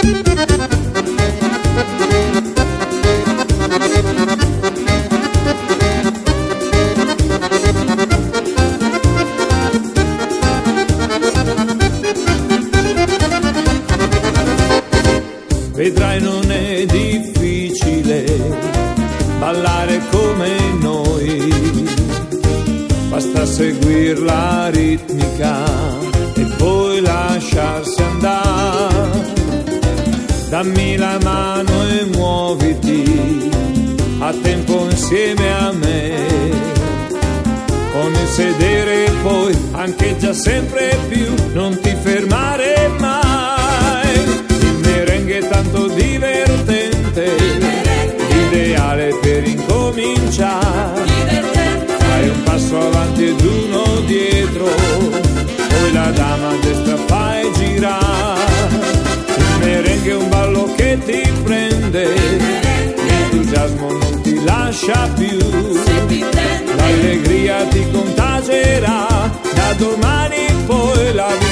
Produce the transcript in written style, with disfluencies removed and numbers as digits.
Vedrai, non è difficile ballare come noi, basta seguire la ritmica e poi lasciarsi andare. Dammi la mano e muoviti a tempo insieme a me, con il sedere poi anche già sempre più, non ti fermare mai. È tanto divertente, ideale per incominciare. Fai un passo avanti ed uno dietro, poi la dama a destra fai girare. Il merengue è un ballo che ti prende, l'entusiasmo non ti lascia più, l'allegria ti contagerà, da domani poi la